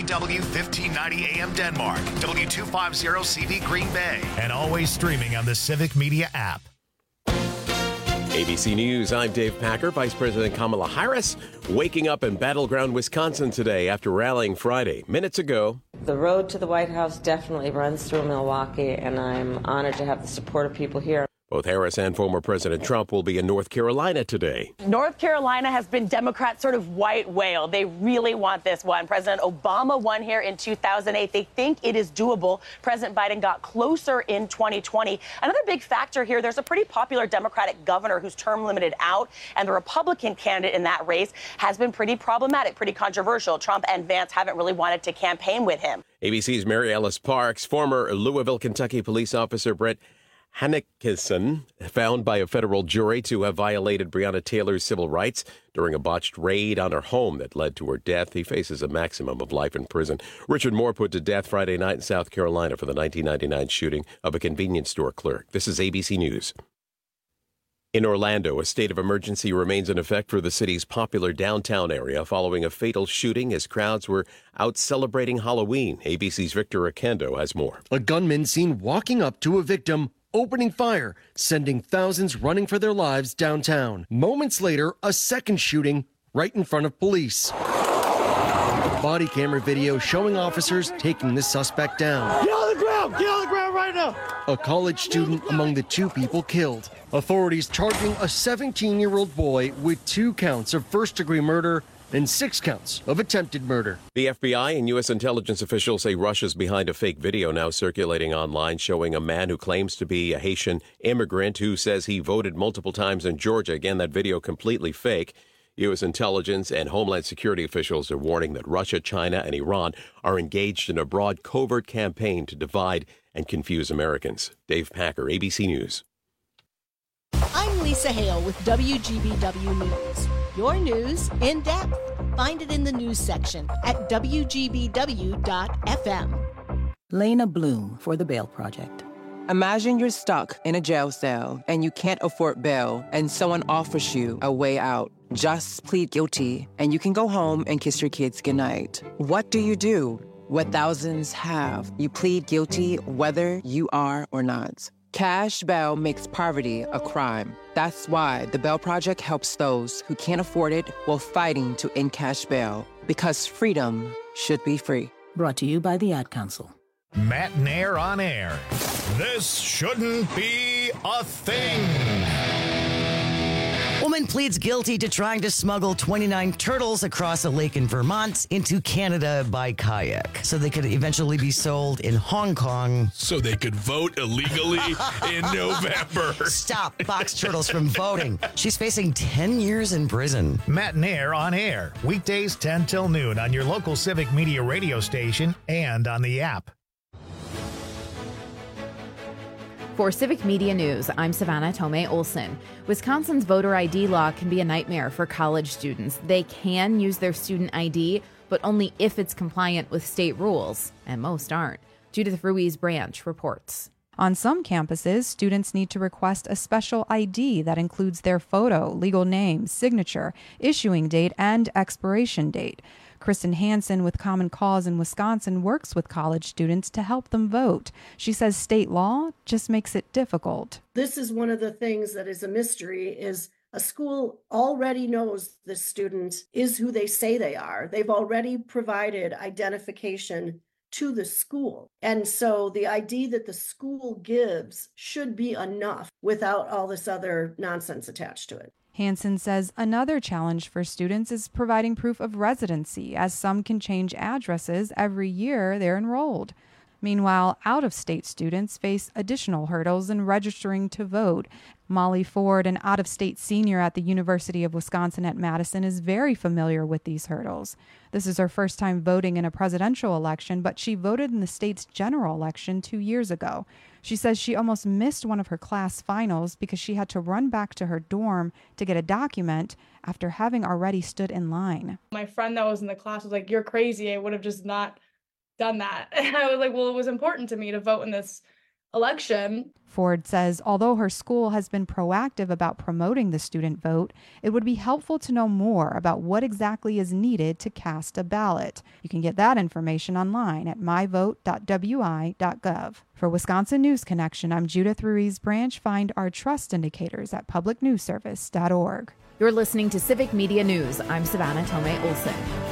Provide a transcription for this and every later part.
WDW 1590 AM Denmark, W250 CV Green Bay, and always streaming on the Civic Media app. ABC News, I'm Dave Packer. Vice President Kamala Harris waking up in battleground Wisconsin today after rallying Friday. Minutes ago. The road to the White House definitely runs through Milwaukee, and I'm honored to have the support of people here. Both Harris and former President Trump will be in North Carolina today. North Carolina has been Democrats' sort of white whale. They really want this one. President Obama won here in 2008. They think it is doable. President Biden got closer in 2020. Another big factor here, there's a pretty popular Democratic governor who's term limited out, and the Republican candidate in that race has been pretty problematic, pretty controversial. Trump and Vance haven't really wanted to campaign with him. ABC's Mary Ellis Parks, former Louisville, Kentucky police officer Brett Hankison, found by a federal jury to have violated Breonna Taylor's civil rights during a botched raid on her home that led to her death. He faces a maximum of life in prison. Richard Moore put to death Friday night in South Carolina for the 1999 shooting of a convenience store clerk. This is ABC News. In Orlando, a state of emergency remains in effect for the city's popular downtown area following a fatal shooting as crowds were out celebrating Halloween. ABC's Victor Akendo has more. A gunman seen walking up to a victim, opening fire, sending thousands running for their lives downtown. Moments later, a second shooting right in front of police. Body camera video showing officers taking the suspect down. Get on the ground! Get on the ground right now! A college student among the two people killed. Authorities charging a 17-year-old boy with 2 counts of first-degree murder and 6 counts of attempted murder. The FBI and U.S. intelligence officials say Russia's behind a fake video now circulating online showing a man who claims to be a Haitian immigrant who says he voted multiple times in Georgia. Again, that video completely fake. U.S. intelligence and Homeland Security officials are warning that Russia, China, and Iran are engaged in a broad covert campaign to divide and confuse Americans. Dave Packer, ABC News. I'm Lisa Hale with WGBW News. Your news in depth. Find it in the news section at WGBW.FM. Lena Bloom for the Bail Project. Imagine you're stuck in a jail cell and you can't afford bail and someone offers you a way out. Just plead guilty and you can go home and kiss your kids goodnight. What do you do? What thousands have. You plead guilty whether you are or not. Cash bail makes poverty a crime. That's why the Bail Project helps those who can't afford it while fighting to end cash bail. Because freedom should be free. Brought to you by the Ad Council. Matt Nair on air. This shouldn't be a thing. Woman pleads guilty to trying to smuggle 29 turtles across a lake in Vermont into Canada by kayak so they could eventually be sold in Hong Kong. So they could vote illegally in November. Stop box turtles from voting. She's facing 10 years in prison. Matt Nair on air. Weekdays 10 till noon on your local Civic Media radio station and on the app. For Civic Media News, I'm Savannah Tomei Olson. Wisconsin's voter ID law can be a nightmare for college students. They can use their student ID, but only if it's compliant with state rules, and most aren't. Judith Ruiz Branch reports. On some campuses, students need to request a special ID that includes their photo, legal name, signature, issuing date, and expiration date. Kristen Hansen with Common Cause in Wisconsin works with college students to help them vote. She says state law just makes it difficult. This is one of the things that is a mystery is a school already knows the student is who they say they are. They've already provided identification to the school. And so the ID that the school gives should be enough without all this other nonsense attached to it. Hansen says another challenge for students is providing proof of residency, as some can change addresses every year they're enrolled. Meanwhile, out-of-state students face additional hurdles in registering to vote. Molly Ford, an out-of-state senior at the University of Wisconsin at Madison, is very familiar with these hurdles. This is her first time voting in a presidential election, but she voted in the state's general election 2 years ago. She says she almost missed one of her class finals because she had to run back to her dorm to get a document after having already stood in line. My friend that was in the class was like, "You're crazy. I would have just not done that." And I was like, well, it was important to me to vote in this election. Ford says although her school has been proactive about promoting the student vote, it would be helpful to know more about what exactly is needed to cast a ballot. You can get that information online at myvote.wi.gov. For Wisconsin News Connection, I'm Judith Ruiz Branch. Find our trust indicators at publicnewsservice.org. You're listening to Civic Media News. I'm Savannah Tomei Olson.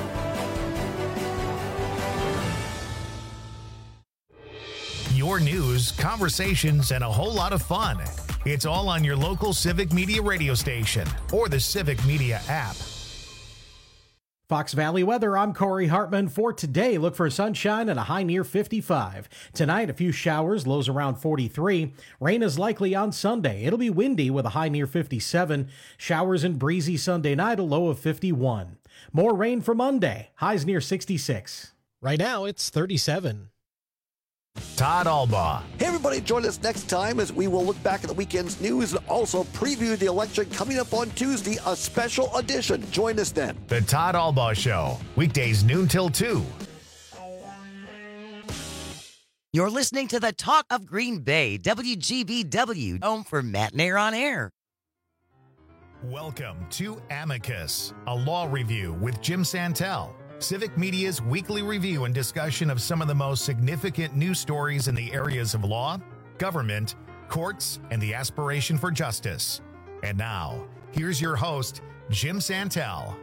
Your news, conversations, and a whole lot of fun. It's all on your local Civic Media radio station or the Civic Media app. Fox Valley weather, I'm Corey Hartman. For today, look for sunshine and a high near 55. Tonight, a few showers, lows around 43. Rain is likely on Sunday. It'll be windy with a high near 57. Showers and breezy Sunday night, a low of 51. More rain for Monday, highs near 66. Right now, it's 37. Todd Albaugh. Hey, everybody, join us next time as we will look back at the weekend's news and also preview the election coming up on Tuesday, a special edition. Join us then. The Todd Albaugh Show, weekdays noon till 2. You're listening to the Talk of Green Bay, WGBW, home for Matt Nair on Air. Welcome to Amicus, a law review with Jim Santel. Civic Media's weekly review and discussion of some of the most significant news stories in the areas of law, government, courts, and the aspiration for justice. And now, here's your host, Jim Santel.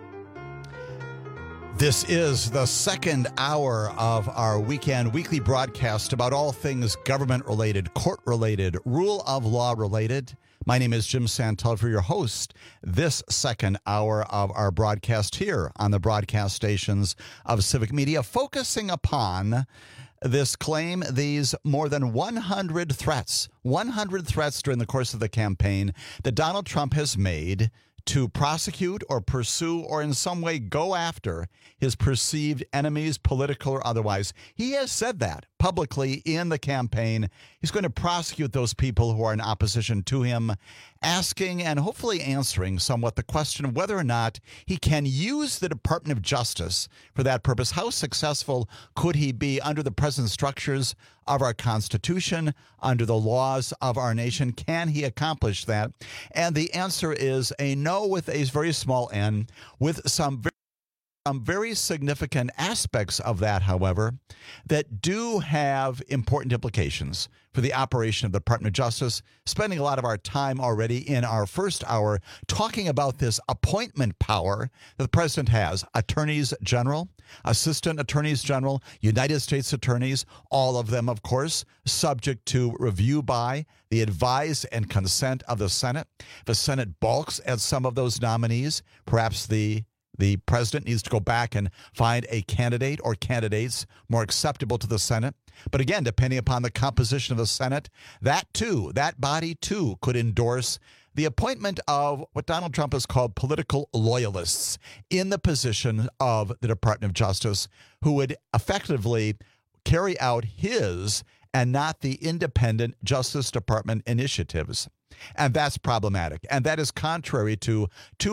This is the second hour of our weekly broadcast about all things government-related, court-related, rule of law-related. My name is Jim Santel, for your host this second hour of our broadcast here on the broadcast stations of Civic Media, focusing upon this claim, these more than 100 threats during the course of the campaign that Donald Trump has made to prosecute or pursue or in some way go after his perceived enemies, political or otherwise. He has said that publicly in the campaign. He's going to prosecute those people who are in opposition to him, asking and hopefully answering somewhat the question of whether or not he can use the Department of Justice for that purpose. How successful could he be under the present structures of our Constitution, under the laws of our nation? Can he accomplish that? And the answer is a no with a very small n, with some very significant aspects of that, however, that do have important implications for the operation of the Department of Justice. Spending a lot of our time already in our first hour talking about this appointment power that the president has. Attorneys general, assistant attorneys general, United States attorneys, all of them, of course, subject to review by the advice and consent of the Senate. If the Senate balks at some of those nominees, perhaps the president needs to go back and find a candidate or candidates more acceptable to the Senate. But again, depending upon the composition of the Senate, that body too could endorse the appointment of what Donald Trump has called political loyalists in the position of the Department of Justice, who would effectively carry out his and not the independent Justice Department initiatives. And that's problematic. And that is contrary to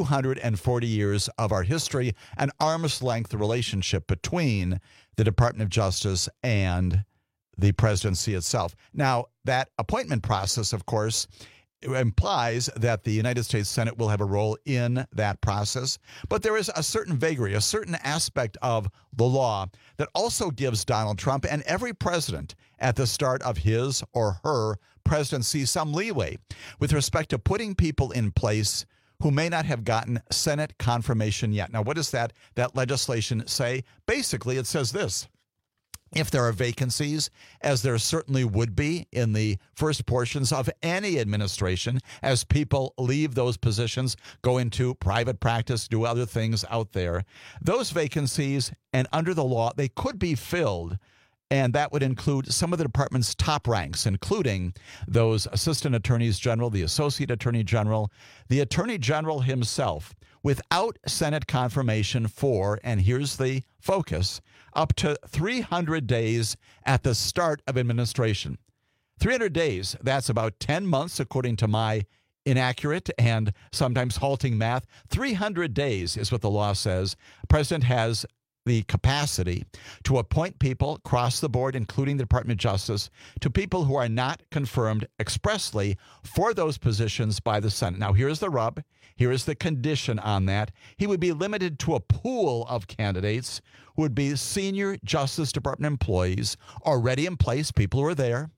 240 years of our history, an arm's length relationship between the Department of Justice and the presidency itself. Now, that appointment process, of course, implies that the United States Senate will have a role in that process. But there is a certain vagary, a certain aspect of the law that also gives Donald Trump and every president at the start of his or her presidency some leeway with respect to putting people in place who may not have gotten Senate confirmation yet. Now, what does that legislation say? Basically, it says this. If there are vacancies, as there certainly would be in the first portions of any administration, as people leave those positions, go into private practice, do other things out there, those vacancies, and under the law, they could be filled. And that would include some of the department's top ranks, including those assistant attorneys general, the associate attorney general, the attorney general himself, without Senate confirmation for, and here's the focus, up to 300 days at the start of administration. 300 days, that's about 10 months, according to my inaccurate and sometimes halting math. 300 days is what the law says. The president has the capacity to appoint people across the board, including the Department of Justice, to people who are not confirmed expressly for those positions by the Senate. Now, here's the rub. Here is the condition on that. He would be limited to a pool of candidates who would be senior Justice Department employees already in place, people who are there,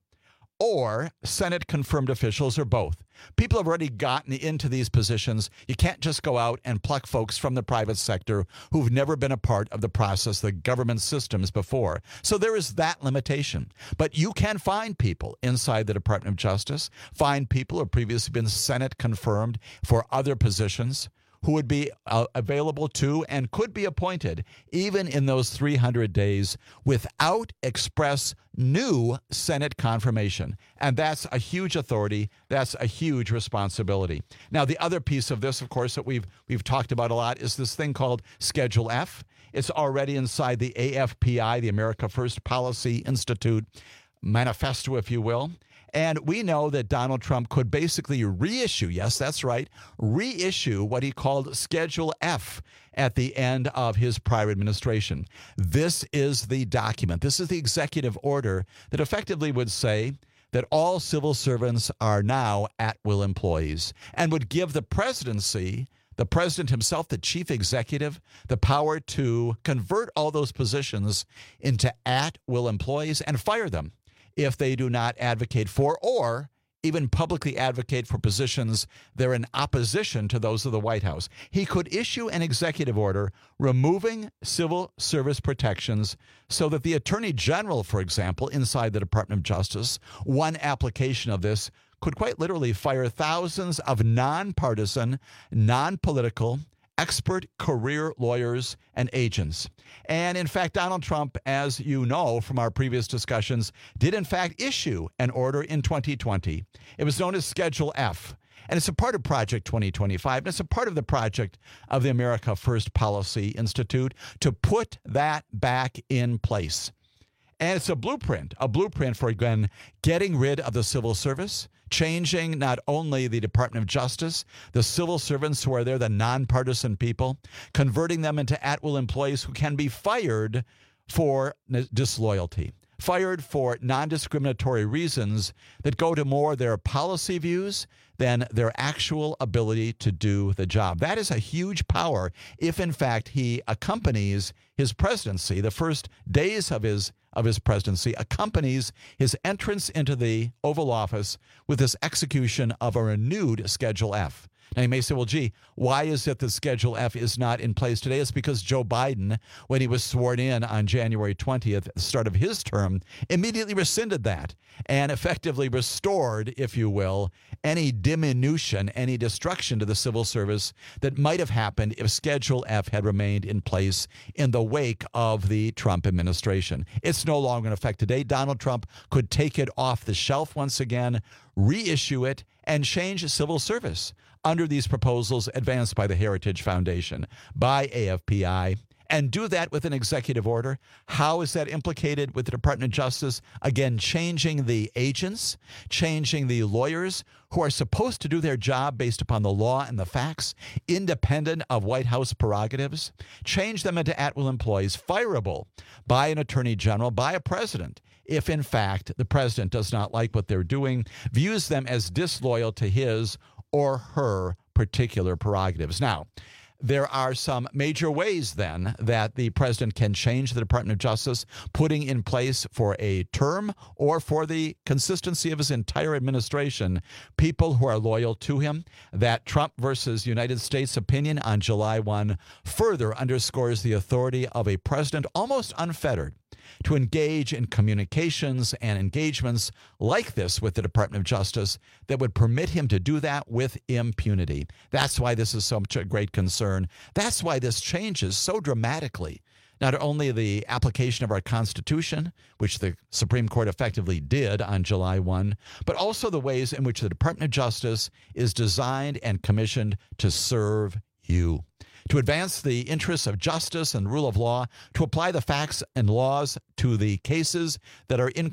or Senate-confirmed officials, or both. People have already gotten into these positions. You can't just go out and pluck folks from the private sector who've never been a part of the process, the government systems before. So there is that limitation. But you can find people inside the Department of Justice, find people who have previously been Senate-confirmed for other positions, who would be available to and could be appointed even in those 300 days without express new Senate confirmation. And that's a huge authority. That's a huge responsibility. Now, the other piece of this, of course, that we've talked about a lot is this thing called Schedule F. It's already inside the AFPI, the America First Policy Institute manifesto, if you will. And we know that Donald Trump could basically reissue, yes, that's right, reissue what he called Schedule F at the end of his prior administration. This is the document. This is the executive order that effectively would say that all civil servants are now at-will employees and would give the presidency, the president himself, the chief executive, the power to convert all those positions into at-will employees and fire them if they do not advocate for or even publicly advocate for positions that are in opposition to those of the White House. He could issue an executive order removing civil service protections so that the Attorney General, for example, inside the Department of Justice, one application of this could quite literally fire thousands of nonpartisan, non-political, expert career lawyers and agents. And in fact, Donald Trump, as you know from our previous discussions, did in fact issue an order in 2020. It was known as Schedule F. And it's a part of Project 2025. And it's a part of the project of the America First Policy Institute to put that back in place. And it's a blueprint for, again, getting rid of the civil service, changing not only the Department of Justice, the civil servants who are there, the nonpartisan people, converting them into at-will employees who can be fired for disloyalty, fired for non-discriminatory reasons that go to more their policy views than their actual ability to do the job. That is a huge power if, in fact, he accompanies his presidency, the first days of his presidency, accompanies his entrance into the Oval Office with this execution of a renewed Schedule F. Now, you may say, well, gee, why is it that Schedule F is not in place today? It's because Joe Biden, when he was sworn in on January 20th, at the start of his term, immediately rescinded that and effectively restored, if you will, any diminution, any destruction to the civil service that might have happened if Schedule F had remained in place in the wake of the Trump administration. It's no longer in effect today. Donald Trump could take it off the shelf once again, reissue it, and change civil service under these proposals advanced by the Heritage Foundation, by AFPI, and do that with an executive order. How is that implicated with the Department of Justice? Again, changing the agents, changing the lawyers who are supposed to do their job based upon the law and the facts, independent of White House prerogatives, change them into at-will employees, fireable by an attorney general, by a president, if in fact the president does not like what they're doing, views them as disloyal to his or her particular prerogatives. Now, there are some major ways then that the president can change the Department of Justice, putting in place for a term or for the consistency of his entire administration people who are loyal to him. That Trump versus United States opinion on July 1 further underscores the authority of a president almost unfettered to engage in communications and engagements like this with the Department of Justice that would permit him to do that with impunity. That's why this is such a great concern. That's why this changes so dramatically not only the application of our Constitution, which the Supreme Court effectively did on July 1, but also the ways in which the Department of Justice is designed and commissioned to serve you, to advance the interests of justice and rule of law, to apply the facts and laws to the cases that are in court,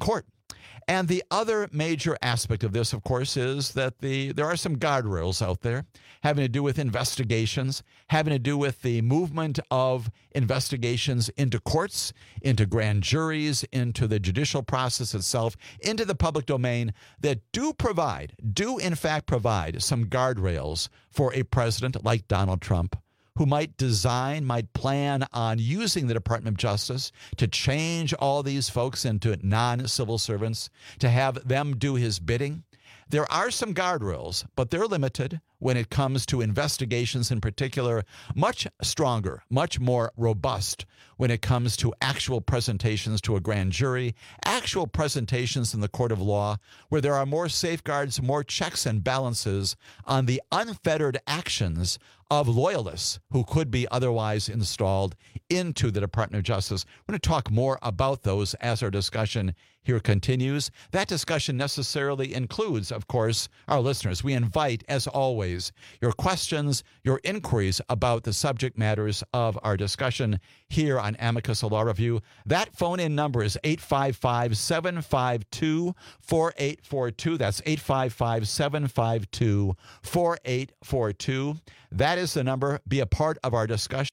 And the other major aspect of this, of course, is that there are some guardrails out there having to do with investigations, having to do with the movement of investigations into courts, into grand juries, into the judicial process itself, into the public domain that do in fact provide some guardrails for a president like Donald Trump, who might plan on using the Department of Justice to change all these folks into non-civil servants, to have them do his bidding. There are some guardrails, but they're limited when it comes to investigations in particular, much stronger, much more robust when it comes to actual presentations to a grand jury, actual presentations in the court of law, where there are more safeguards, more checks and balances on the unfettered actions of loyalists who could be otherwise installed into the Department of Justice. We're going to talk more about those as our discussion here continues. That discussion necessarily includes, of course, our listeners. We invite, as always, your questions, your inquiries about the subject matters of our discussion here on Amicus Law Review. That phone-in number is 855-752-4842. That's 855-752-4842. That is the number. Be a part of our discussion.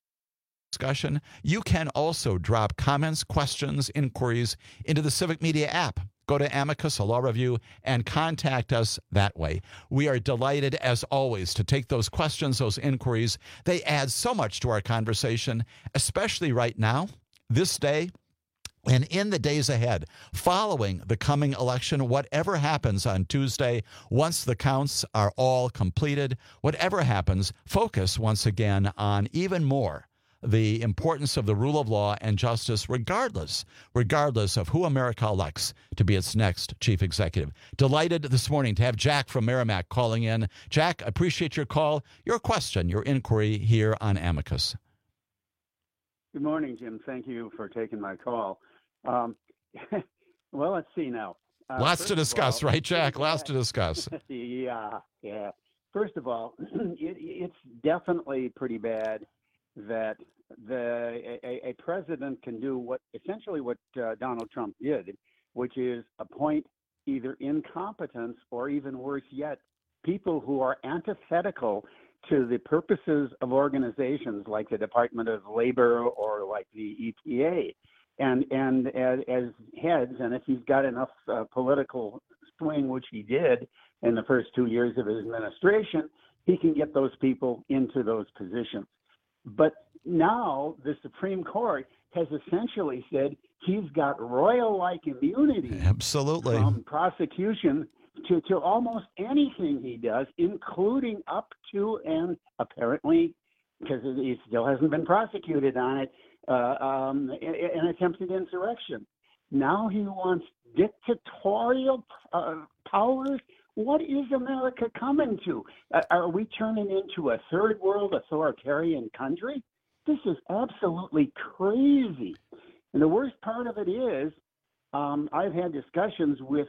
You can also drop comments, questions, inquiries into the Civic Media app. Go to Amicus Law Review and contact us that way. We are delighted, as always, to take those questions, those inquiries. They add so much to our conversation, especially right now, this day, and in the days ahead, following the coming election, whatever happens on Tuesday, once the counts are all completed, whatever happens, focus once again on even more the importance of the rule of law and justice, regardless of who America elects to be its next chief executive. Delighted this morning to have Jack from Merrimack calling in. Jack, appreciate your call, your question, your inquiry here on Amicus. Good morning, Jim. Thank you for taking my call. Well, let's see now. Lots to discuss, right, Jack? Lots to discuss. Yeah. First of all, it's definitely pretty bad that a president can do essentially what Donald Trump did, which is appoint either incompetence or, even worse yet, people who are antithetical to the purposes of organizations like the Department of Labor or like the EPA. And as heads, and if he's got enough political swing, which he did in the first 2 years of his administration, he can get those people into those positions. But now the Supreme Court has essentially said he's got royal-like immunity Absolutely. From prosecution to almost anything he does, including up to and apparently, because he still hasn't been prosecuted on it, an attempted insurrection. Now he wants dictatorial powers. What is America coming to? Are we turning into a third world authoritarian country? This is absolutely crazy. And the worst part of it is, I've had discussions with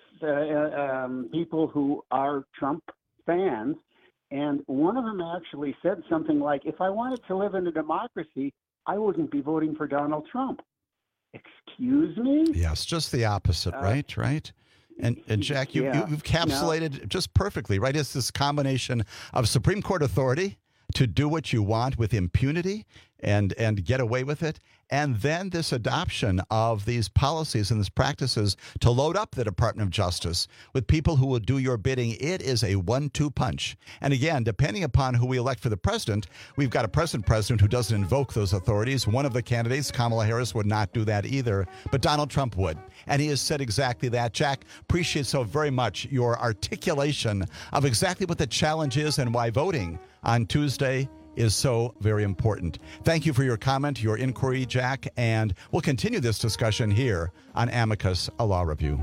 people who are Trump fans, and one of them actually said something like, if I wanted to live in a democracy, I wouldn't be voting for Donald Trump. Excuse me? Yes, just the opposite, right? And Jack, you've encapsulated just perfectly, right? It's this combination of Supreme Court authority to do what you want with impunity and get away with it, and then this adoption of these policies and these practices to load up the Department of Justice with people who will do your bidding. It is a 1-2 punch. And again, depending upon who we elect for the president, we've got a president who doesn't invoke those authorities. One of the candidates, Kamala Harris, would not do that either, but Donald Trump would. And he has said exactly that. Jack, appreciate so very much your articulation of exactly what the challenge is and why voting on Tuesday is so very important. Thank you for your comment, your inquiry, Jack, and we'll continue this discussion here on Amicus, a Law Review.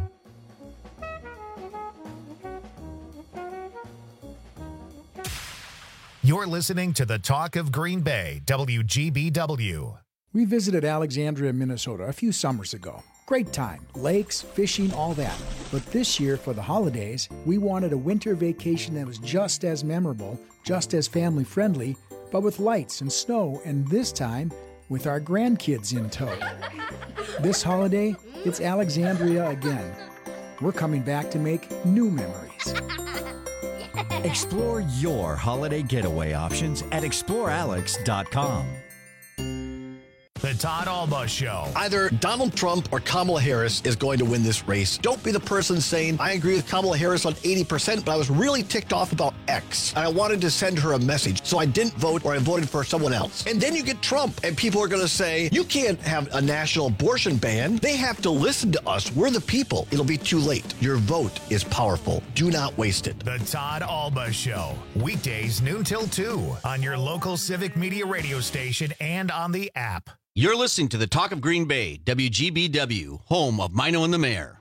You're listening to the Talk of Green Bay, WGBW. We visited Alexandria, Minnesota a few summers ago. Great time. Lakes, fishing, all that. But this year, for the holidays, we wanted a winter vacation that was just as memorable, just as family-friendly, but with lights and snow, and this time, with our grandkids in tow. This holiday, it's Alexandria again. we're coming back to make new memories. Explore your holiday getaway options at explorealex.com. The Todd Alba Show. Either Donald Trump or Kamala Harris is going to win this race. Don't be the person saying, I agree with Kamala Harris on 80%, but I was really ticked off about X. And I wanted to send her a message, so I didn't vote or I voted for someone else. And then you get Trump, and people are going to say, you can't have a national abortion ban. They have to listen to us. We're the people. It'll be too late. Your vote is powerful. Do not waste it. The Todd Alba Show. Weekdays noon till 2 on your local Civic Media radio station and on the app. You're listening to the Talk of Green Bay, WGBW, home of Mino and the Mayor.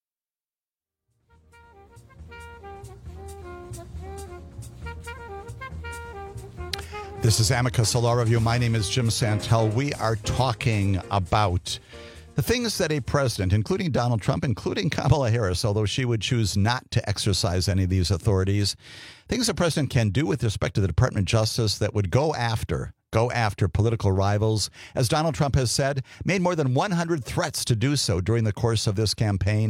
This is Amicus Law Review. My name is Jim Santel. We are talking about the things that a president, including Donald Trump, including Kamala Harris, although she would choose not to exercise any of these authorities, things a president can do with respect to the Department of Justice that would go after political rivals. As Donald Trump has said, made more than 100 threats to do so during the course of this campaign.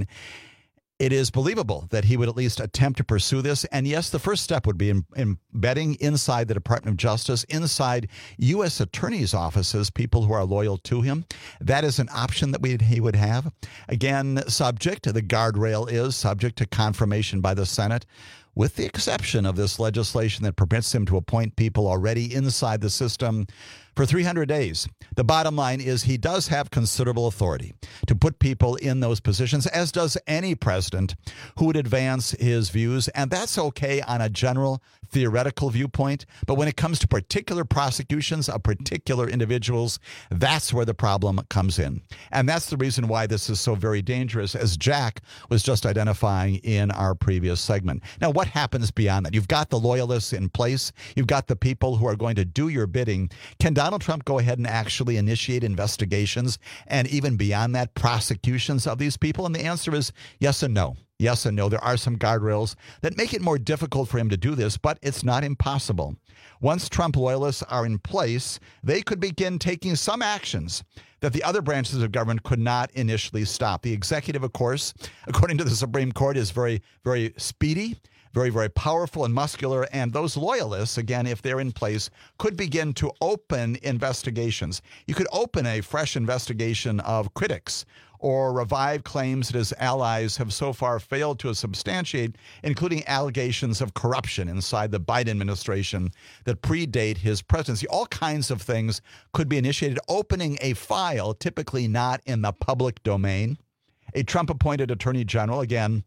It is believable that he would at least attempt to pursue this. And yes, the first step would be embedding inside the Department of Justice, inside U.S. attorneys' offices, people who are loyal to him. That is an option that he would have. Again, the guardrail is subject to confirmation by the Senate, with the exception of this legislation that permits him to appoint people already inside the system for 300 days. The bottom line is he does have considerable authority to put people in those positions, as does any president who would advance his views. And that's okay on a general theoretical viewpoint. But when it comes to particular prosecutions of particular individuals, that's where the problem comes in. And that's the reason why this is so very dangerous, as Jack was just identifying in our previous segment. Now, what happens beyond that? You've got the loyalists in place. You've got the people who are going to do your bidding. Can Donald Trump go ahead and actually initiate investigations and even beyond that, prosecutions of these people? And the answer is yes and no. Yes and no. There are some guardrails that make it more difficult for him to do this, but it's not impossible. Once Trump loyalists are in place, they could begin taking some actions that the other branches of government could not initially stop. The executive, of course, according to the Supreme Court, is very, very speedy, very, very powerful and muscular. And those loyalists, again, if they're in place, could begin to open investigations. You could open a fresh investigation of critics or revive claims that his allies have so far failed to substantiate, including allegations of corruption inside the Biden administration that predate his presidency. All kinds of things could be initiated. Opening a file, typically not in the public domain. A Trump-appointed attorney general, again,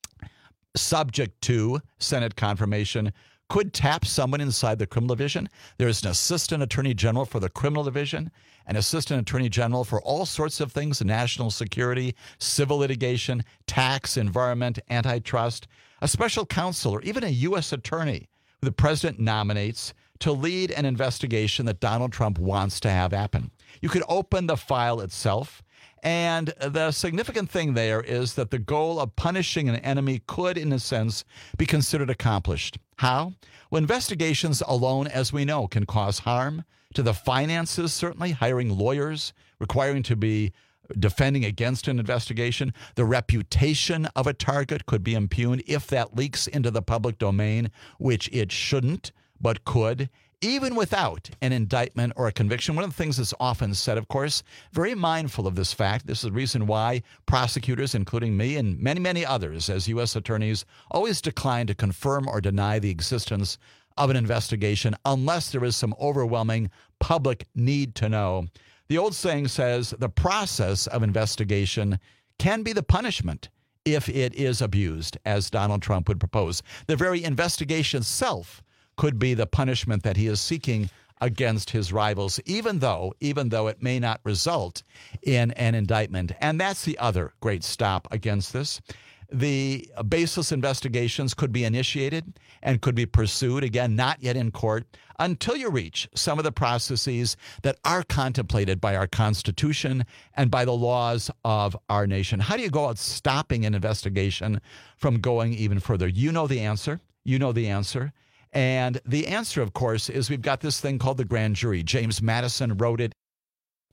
subject to Senate confirmation, could tap someone inside the criminal division. There's an assistant attorney general for the criminal division, an assistant attorney general for all sorts of things, national security, civil litigation, tax, environment, antitrust, a special counsel, or even a U.S. attorney who the president nominates to lead an investigation that Donald Trump wants to have happen. You could open the file itself. And the significant thing there is that the goal of punishing an enemy could, in a sense, be considered accomplished. How? Well, investigations alone, as we know, can cause harm to the finances, certainly, hiring lawyers, requiring to be defending against an investigation. The reputation of a target could be impugned if that leaks into the public domain, which it shouldn't, but could. Even without an indictment or a conviction. One of the things that's often said, of course, very mindful of this fact. This is the reason why prosecutors, including me and many, many others as U.S. attorneys, always decline to confirm or deny the existence of an investigation unless there is some overwhelming public need to know. The old saying says the process of investigation can be the punishment if it is abused, as Donald Trump would propose. The very investigation itself could be the punishment that he is seeking against his rivals, even though it may not result in an indictment. And that's the other great stop against this. The baseless investigations could be initiated and could be pursued, again, not yet in court, until you reach some of the processes that are contemplated by our Constitution and by the laws of our nation. How do you go about stopping an investigation from going even further? You know the answer. You know the answer. And the answer, of course, is we've got this thing called the grand jury. James Madison wrote it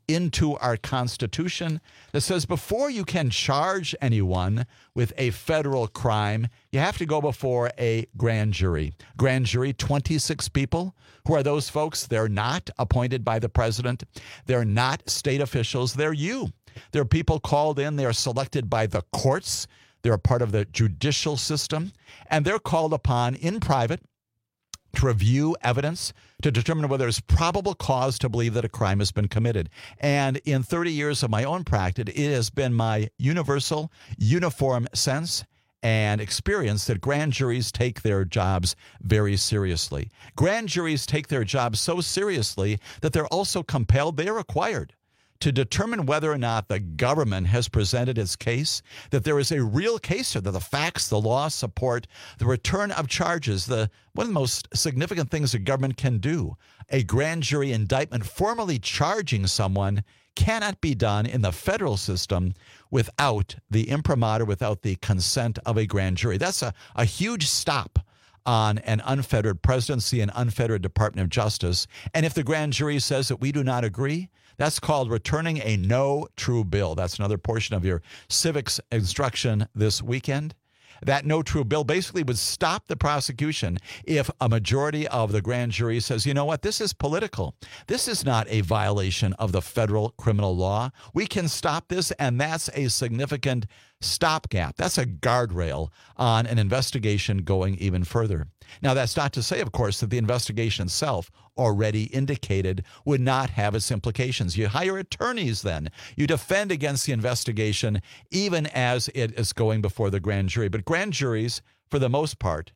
into our Constitution that says before you can charge anyone with a federal crime, you have to go before a grand jury. Grand jury, 26 people. Who are those folks? They're not appointed by the president. They're not state officials. They're you. They're people called in. They are selected by the courts. They're a part of the judicial system. And they're called upon in private to review evidence to determine whether there's probable cause to believe that a crime has been committed. And in 30 years of my own practice, it has been my universal, uniform sense and experience that grand juries take their jobs very seriously. Grand juries take their jobs so seriously that they're also compelled, they're required to determine whether or not the government has presented its case, that there is a real case here, that the facts, the law support the return of charges. One of the most significant things a government can do, a grand jury indictment formally charging someone, cannot be done in the federal system without the imprimatur, without the consent of a grand jury. That's a huge stop on an unfettered presidency and unfettered Department of Justice. And if the grand jury says that we do not agree, that's called returning a no true bill. That's another portion of your civics instruction this weekend. That no true bill basically would stop the prosecution if a majority of the grand jury says, you know what, this is political. This is not a violation of the federal criminal law. We can stop this, and that's a significant stopgap. That's a guardrail on an investigation going even further. Now, that's not to say, of course, that the investigation itself already indicated would not have its implications. You hire attorneys then. You defend against the investigation even as it is going before the grand jury. But grand juries, for the most part,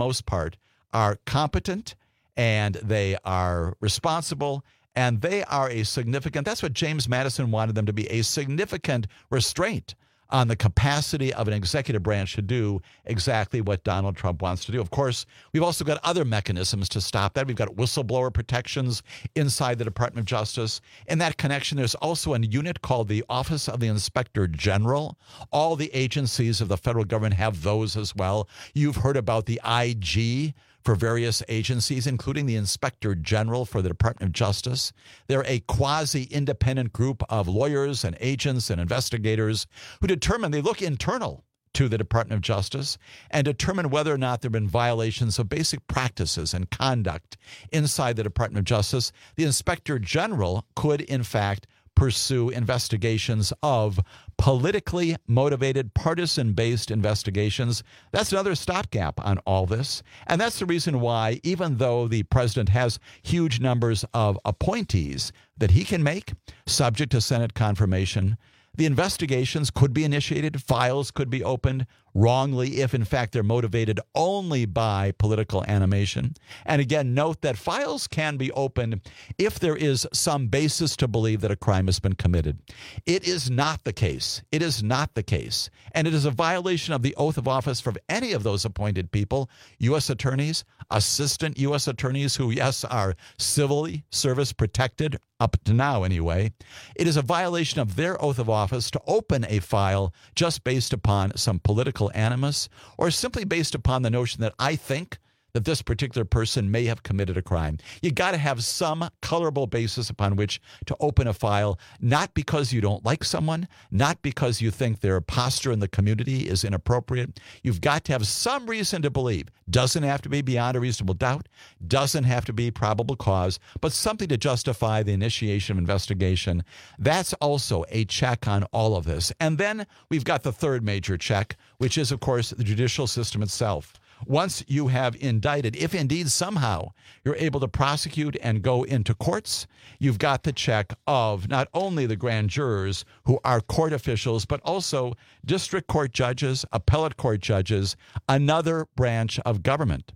are competent, and they are responsible, and they are a significant, that's what James Madison wanted them to be, a significant restraint on the capacity of an executive branch to do exactly what Donald Trump wants to do. Of course, we've also got other mechanisms to stop that. We've got whistleblower protections inside the Department of Justice. In that connection, there's also a unit called the Office of the Inspector General. All the agencies of the federal government have those as well. You've heard about the IG for various agencies, including the Inspector General for the Department of Justice. They're a quasi-independent group of lawyers and agents and investigators who they look internal to the Department of Justice and determine whether or not there have been violations of basic practices and conduct inside the Department of Justice. The Inspector General could, in fact, pursue investigations of politically motivated, partisan-based investigations. That's another stopgap on all this. And that's the reason why, even though the president has huge numbers of appointees that he can make, subject to Senate confirmation, the investigations could be initiated, files could be opened wrongly if, in fact, they're motivated only by political animation. And again, note that files can be opened if there is some basis to believe that a crime has been committed. It is not the case. It is not the case. And it is a violation of the oath of office for any of those appointed people, U.S. attorneys, assistant U.S. attorneys who, yes, are civilly service protected, up to now anyway. It is a violation of their oath of office to open a file just based upon some political animus or simply based upon the notion that I think that this particular person may have committed a crime. You got to have some colorable basis upon which to open a file, not because you don't like someone, not because you think their posture in the community is inappropriate. You've got to have some reason to believe. Doesn't have to be beyond a reasonable doubt, doesn't have to be probable cause, but something to justify the initiation of investigation. That's also a check on all of this. And then we've got the third major check, which is, of course, the judicial system itself. Once you have indicted, if indeed somehow you're able to prosecute and go into courts, you've got the check of not only the grand jurors who are court officials, but also district court judges, appellate court judges, another branch of government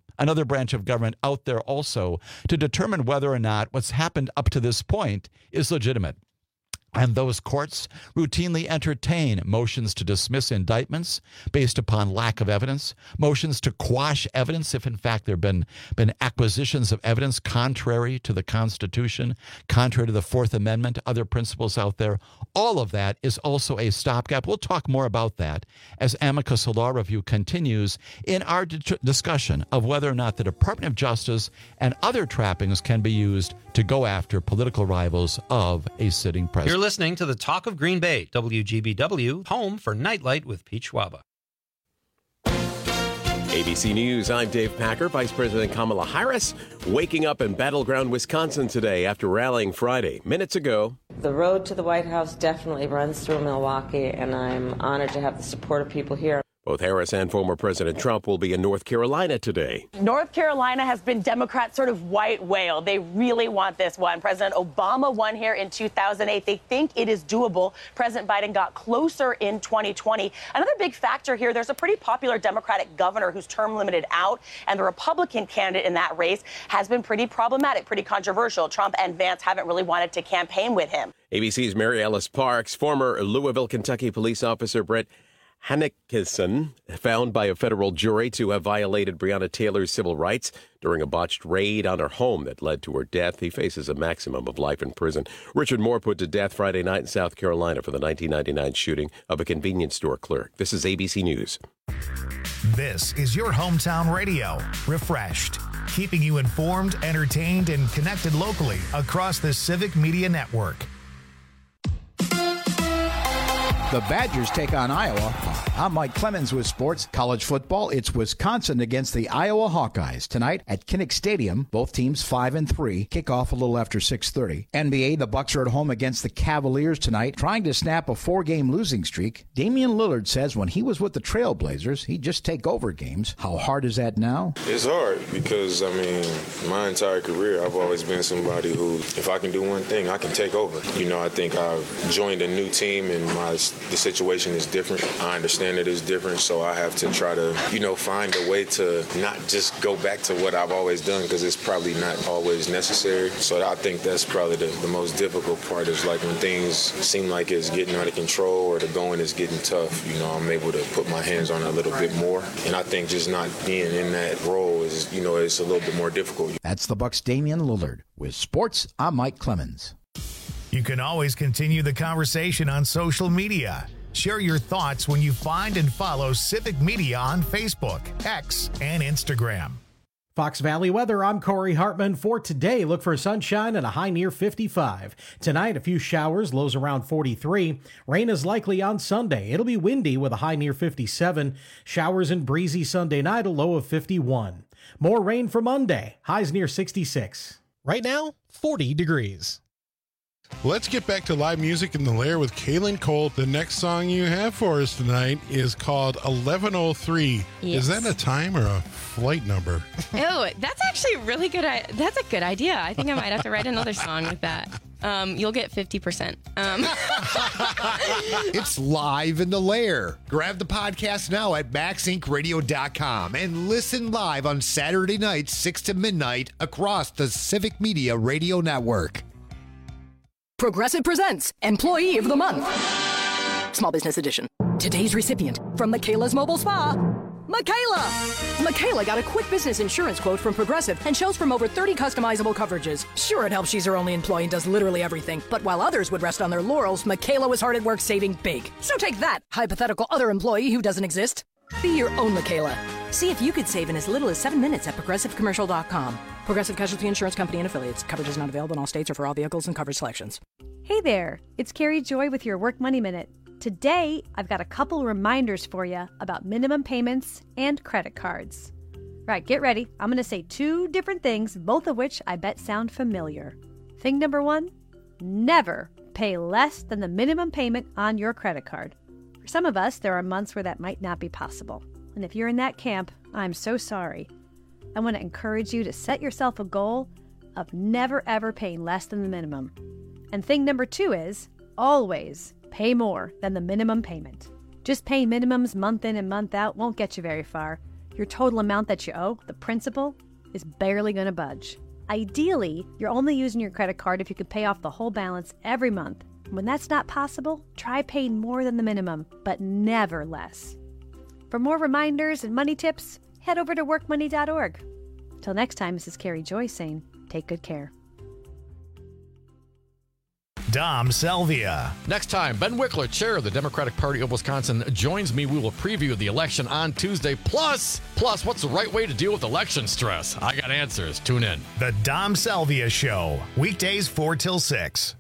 out there also to determine whether or not what's happened up to this point is legitimate. And those courts routinely entertain motions to dismiss indictments based upon lack of evidence, motions to quash evidence if, in fact, there have been acquisitions of evidence contrary to the Constitution, contrary to the Fourth Amendment, other principles out there. All of that is also a stopgap. We'll talk more about that as Amicus Law Review continues in our discussion of whether or not the Department of Justice and other trappings can be used to go after political rivals of a sitting president. You're listening to the Talk of Green Bay, WGBW, home for Nightlight with Pete Schwaba. ABC News, I'm Dave Packer. Vice President Kamala Harris waking up in battleground Wisconsin today after rallying Friday. Minutes ago. The road to the White House definitely runs through Milwaukee, and I'm honored to have the support of people here. Both Harris and former President Trump will be in North Carolina today. North Carolina has been Democrats' sort of white whale. They really want this one. President Obama won here in 2008. They think it is doable. President Biden got closer in 2020. Another big factor here, there's a pretty popular Democratic governor who's term limited out, and the Republican candidate in that race has been pretty problematic, pretty controversial. Trump and Vance haven't really wanted to campaign with him. ABC's Mary Ellis Parks, former Louisville, Kentucky police officer Brett Hanekeson, found by a federal jury to have violated Breonna Taylor's civil rights during a botched raid on her home that led to her death. He faces a maximum of life in prison. Richard Moore put to death Friday night in South Carolina for the 1999 shooting of a convenience store clerk. This is ABC News. This is your hometown radio, refreshed, keeping you informed, entertained, and connected locally across the Civic Media Network. The Badgers take on Iowa. I'm Mike Clemens with sports. College football, it's Wisconsin against the Iowa Hawkeyes tonight at Kinnick Stadium. Both teams 5-3. Kickoff a little after 6:30. NBA, the Bucks are at home against the Cavaliers tonight, trying to snap a 4-game losing streak. Damian Lillard says when he was with the Trailblazers, he'd just take over games. How hard is that now? It's hard because, my entire career, I've always been somebody who, if I can do one thing, I can take over. I think I've joined a new team and the situation is different. I understand it is different, so I have to try to, find a way to not just go back to what I've always done because it's probably not always necessary. So I think that's probably the most difficult part is like when things seem like it's getting out of control or the going is getting tough, I'm able to put my hands on it a little bit more. And I think just not being in that role is, it's a little bit more difficult. That's the Bucks' Damian Lillard. With sports, I'm Mike Clemens. You can always continue the conversation on social media. Share your thoughts when you find and follow Civic Media on Facebook, X, and Instagram. Fox Valley weather, I'm Corey Hartman. For today, look for sunshine and a high near 55. Tonight, a few showers, lows around 43. Rain is likely on Sunday. It'll be windy with a high near 57. Showers and breezy Sunday night, a low of 51. More rain for Monday, highs near 66. Right now, 40 degrees. Let's get back to live music in the Lair with Kaylin Cole. The next song you have for us tonight is called 1103. Yes. Is that a time or a flight number? Oh, that's actually really good. That's a good idea. I think I might have to write another song with that. You'll get 50%. It's live in the Lair. Grab the podcast now at MaxIncRadio.com and listen live on Saturday nights, 6 to midnight across the Civic Media Radio Network. Progressive presents Employee of the Month. Small Business Edition. Today's recipient from Michaela's Mobile Spa, Michaela! Michaela got a quick business insurance quote from Progressive and chose from over 30 customizable coverages. Sure, it helps she's her only employee and does literally everything. But while others would rest on their laurels, Michaela was hard at work saving big. So take that, hypothetical other employee who doesn't exist. Be your own Michaela. See if you could save in as little as 7 minutes at ProgressiveCommercial.com. Progressive Casualty Insurance Company and Affiliates. Coverage is not available in all states or for all vehicles and coverage selections. Hey there, it's Carrie Joy with your Work Money Minute. Today, I've got a couple reminders for you about minimum payments and credit cards. Right, get ready. I'm going to say 2 different things, both of which I bet sound familiar. Thing number 1, never pay less than the minimum payment on your credit card. For some of us, there are months where that might not be possible. And if you're in that camp, I'm so sorry. I want to encourage you to set yourself a goal of never ever paying less than the minimum. And thing number 2 is always pay more than the minimum payment. Just paying minimums month in and month out won't get you very far. Your total amount that you owe, the principal, is barely going to budge. Ideally, you're only using your credit card if you could pay off the whole balance every month. When that's not possible, try paying more than the minimum, but never less. For more reminders and money tips, head over to workmoney.org. Till next time, this is Carrie Joy saying, take good care. Dom Selvia. Next time, Ben Wickler, chair of the Democratic Party of Wisconsin, joins me. We will preview the election on Tuesday. Plus, what's the right way to deal with election stress? I got answers. Tune in. The Dom Selvia Show, weekdays 4 till 6.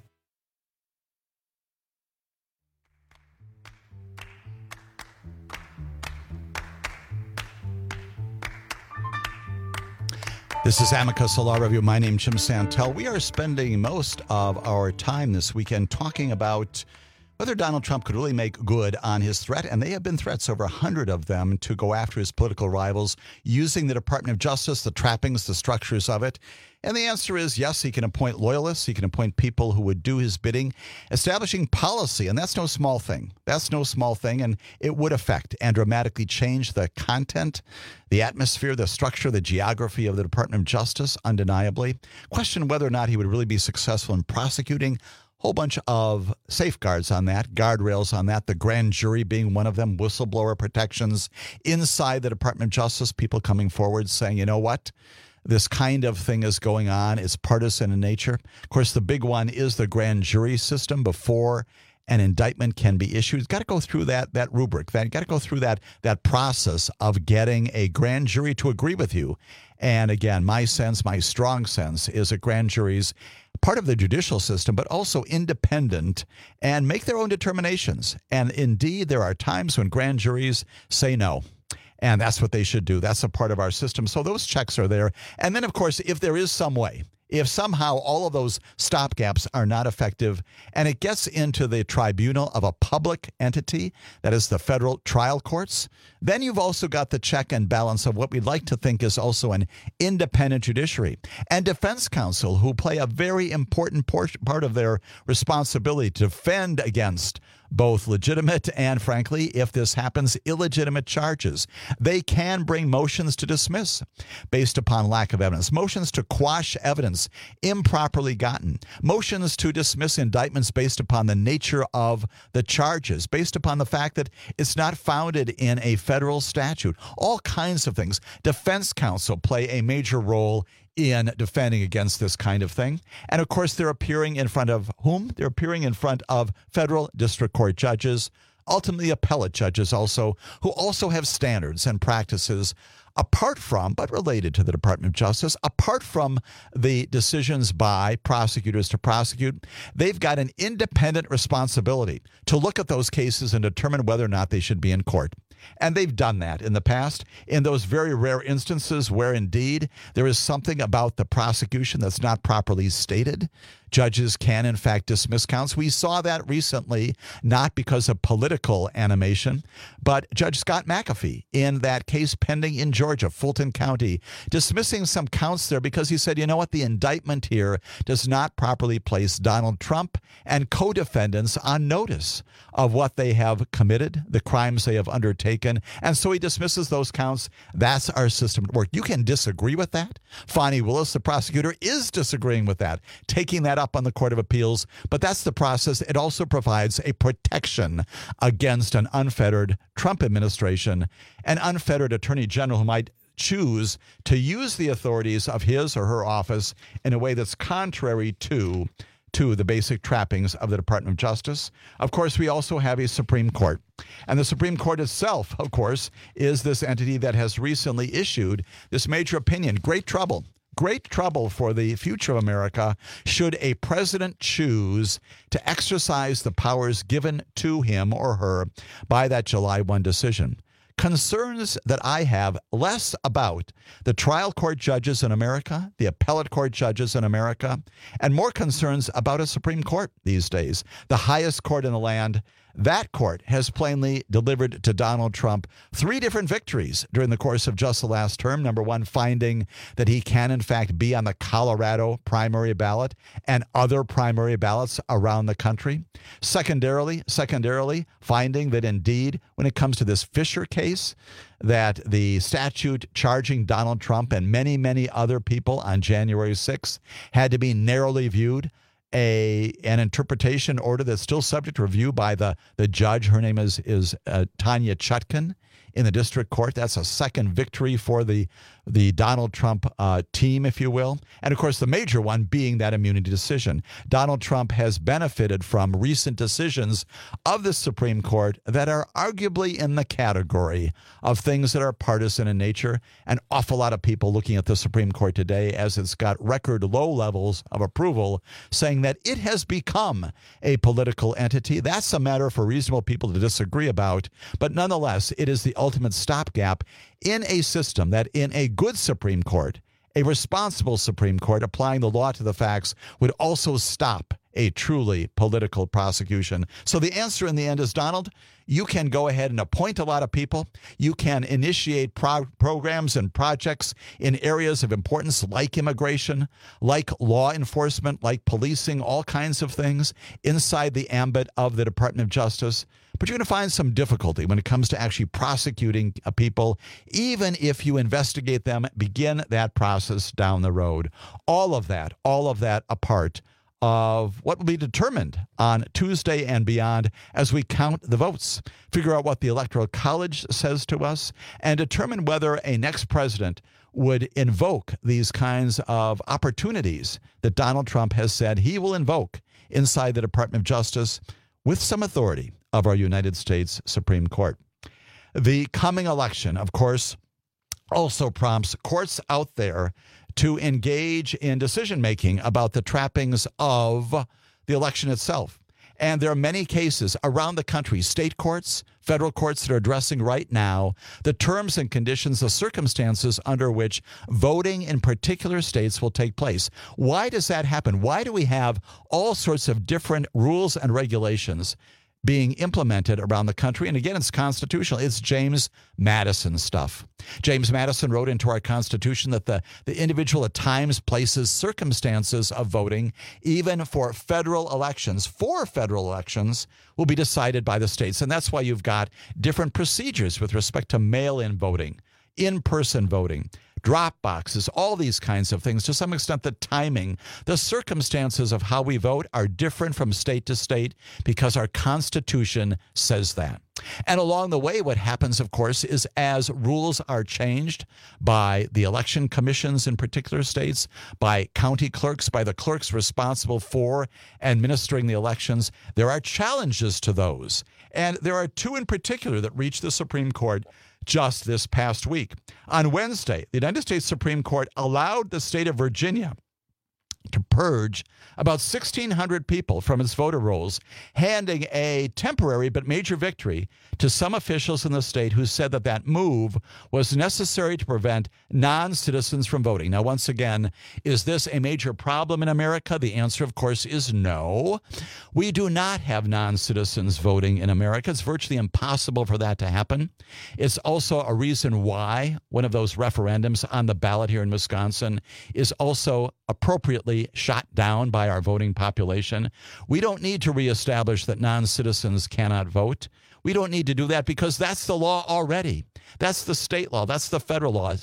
This is Amicus Law Review. My name is Jim Santel. We are spending most of our time this weekend talking about whether Donald Trump could really make good on his threat, and they have been threats, over 100 of them, to go after his political rivals using the Department of Justice, the trappings, the structures of it. And the answer is yes, he can appoint loyalists. He can appoint people who would do his bidding, establishing policy. And that's no small thing. That's no small thing. And it would affect and dramatically change the content, the atmosphere, the structure, the geography of the Department of Justice, undeniably. Question whether or not he would really be successful in prosecuting. Whole bunch of safeguards on that, guardrails on that, the grand jury being one of them, whistleblower protections inside the Department of Justice, people coming forward saying, you know what? This kind of thing is going on. It's partisan in nature. Of course, the big one is the grand jury system before an indictment can be issued. It's got to go through that rubric. Got to go through that process of getting a grand jury to agree with you. And again, my strong sense is that grand juries, part of the judicial system, but also independent and make their own determinations. And indeed, there are times when grand juries say no. And that's what they should do. That's a part of our system. So those checks are there. And then, of course, if there is some way, if somehow all of those stopgaps are not effective and it gets into the tribunal of a public entity, that is the federal trial courts, then you've also got the check and balance of what we'd like to think is also an independent judiciary and defense counsel, who play a very important part of their responsibility to defend against both legitimate and, frankly, if this happens, illegitimate charges. They can bring motions to dismiss based upon lack of evidence, motions to quash evidence improperly gotten, motions to dismiss indictments based upon the nature of the charges, based upon the fact that it's not founded in a federal statute, all kinds of things. Defense counsel play a major role in defending against this kind of thing. And of course, they're appearing in front of whom? They're appearing in front of federal district court judges, ultimately appellate judges also, who also have standards and practices apart from, but related to the Department of Justice, apart from the decisions by prosecutors to prosecute. They've got an independent responsibility to look at those cases and determine whether or not they should be in court. And they've done that in the past in those very rare instances where indeed there is something about the prosecution that's not properly stated. Judges can, in fact, dismiss counts. We saw that recently, not because of political animation, but Judge Scott McAfee in that case pending in Georgia, Fulton County, dismissing some counts there because he said, you know what, the indictment here does not properly place Donald Trump and co-defendants on notice of what they have committed, the crimes they have undertaken. And so he dismisses those counts. That's our system at work. You can disagree with that. Fani Willis, the prosecutor, is disagreeing with that, taking that up on the Court of Appeals. But that's the process. It also provides a protection against an unfettered Trump administration, an unfettered attorney general who might choose to use the authorities of his or her office in a way that's contrary to the basic trappings of the Department of Justice. Of course, we also have a Supreme Court. And the Supreme Court itself, of course, is this entity that has recently issued this major opinion. Great trouble for the future of America should a president choose to exercise the powers given to him or her by that July 1 decision. Concerns that I have less about the trial court judges in America, the appellate court judges in America, and more concerns about a Supreme Court these days, the highest court in the land. That court has plainly delivered to Donald Trump 3 different victories during the course of just the last term. Number one, finding that he can, in fact, be on the Colorado primary ballot and other primary ballots around the country. Secondarily, finding that indeed, when it comes to this Fisher case, that the statute charging Donald Trump and many, many other people on January 6th had to be narrowly viewed. an interpretation order that's still subject to review by the judge. Her name is Tanya Chutkan in the district court. That's a second victory for the Donald Trump team, if you will. And, of course, the major one being that immunity decision. Donald Trump has benefited from recent decisions of the Supreme Court that are arguably in the category of things that are partisan in nature. An awful lot of people looking at the Supreme Court today, as it's got record low levels of approval, saying that it has become a political entity. That's a matter for reasonable people to disagree about. But nonetheless, it is the ultimate stopgap in a system that, in a good Supreme Court, a responsible Supreme Court applying the law to the facts, would also stop a truly political prosecution. So the answer in the end is, Donald, you can go ahead and appoint a lot of people. You can initiate programs and projects in areas of importance like immigration, like law enforcement, like policing, all kinds of things inside the ambit of the Department of Justice. But you're going to find some difficulty when it comes to actually prosecuting people, even if you investigate them, begin that process down the road. All of that a part of what will be determined on Tuesday and beyond as we count the votes, figure out what the Electoral College says to us, and determine whether a next president would invoke these kinds of opportunities that Donald Trump has said he will invoke inside the Department of Justice with some authority of our United States Supreme Court. The coming election, of course, also prompts courts out there to engage in decision-making about the trappings of the election itself. And there are many cases around the country, state courts, federal courts, that are addressing right now the terms and conditions, the circumstances under which voting in particular states will take place. Why does that happen? Why do we have all sorts of different rules and regulations being implemented around the country? And again, it's constitutional. It's James Madison stuff. James Madison wrote into our Constitution that the individual at times, places, circumstances of voting, even for federal elections, will be decided by the states. And that's why you've got different procedures with respect to mail-in voting, in-person voting, drop boxes, all these kinds of things. To some extent, the timing, the circumstances of how we vote are different from state to state because our Constitution says that. And along the way, what happens, of course, is as rules are changed by the election commissions in particular states, by county clerks, by the clerks responsible for administering the elections, there are challenges to those. And there are two in particular that reached the Supreme Court just this past week. On Wednesday, the United States Supreme Court allowed the state of Virginia to purge about 1,600 people from its voter rolls, handing a temporary but major victory to some officials in the state who said that that move was necessary to prevent non-citizens from voting. Now, once again, is this a major problem in America? The answer, of course, is no. We do not have non-citizens voting in America. It's virtually impossible for that to happen. It's also a reason why one of those referendums on the ballot here in Wisconsin is also appropriately shot down by our voting population. We don't need to reestablish that non-citizens cannot vote. We don't need to do that because that's the law already. That's the state law. That's the federal law.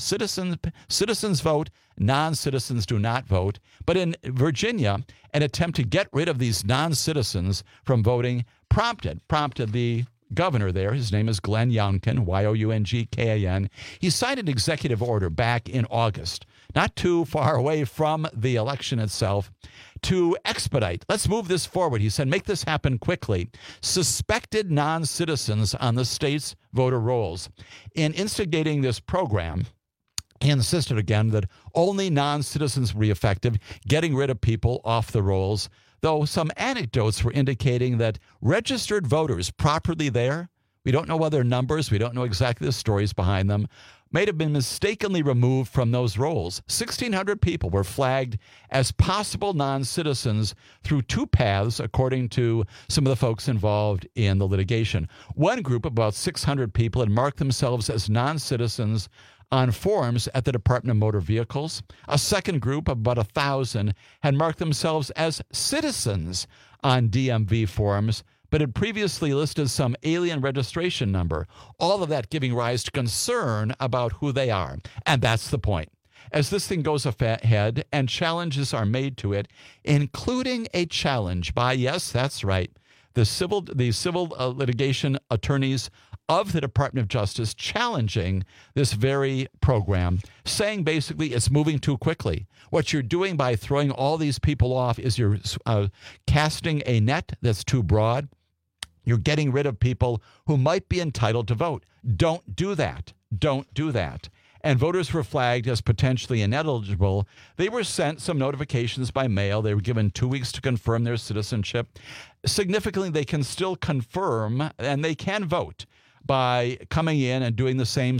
Citizens vote. Non-citizens do not vote. But in Virginia, an attempt to get rid of these non-citizens from voting prompted the governor there. His name is Glenn Youngkin, Youngkin. He signed an executive order back in August, not too far away from the election itself, to expedite. Let's move this forward. He said, make this happen quickly. Suspected non-citizens on the state's voter rolls. In instigating this program, he insisted again that only non-citizens would be effective, getting rid of people off the rolls, though some anecdotes were indicating that registered voters properly there, we don't know whether numbers, we don't know exactly the stories behind them, may have been mistakenly removed from those rolls. 1,600 people were flagged as possible non-citizens through two paths, according to some of the folks involved in the litigation. One group, about 600 people, had marked themselves as non-citizens on forms at the Department of Motor Vehicles. A second group of about 1,000 had marked themselves as citizens on DMV forms, but had previously listed some alien registration number. All of that giving rise to concern about who they are. And that's the point. as this thing goes ahead and challenges are made to it, including a challenge by, yes, that's right, the civil litigation attorneys of the Department of Justice challenging this very program, saying basically it's moving too quickly. What you're doing by throwing all these people off is you're casting a net that's too broad. You're getting rid of people who might be entitled to vote. Don't do that. Don't do that. And voters were flagged as potentially ineligible. They were sent some notifications by mail. They were given 2 weeks to confirm their citizenship. Significantly, they can still confirm and they can vote by coming in and doing the same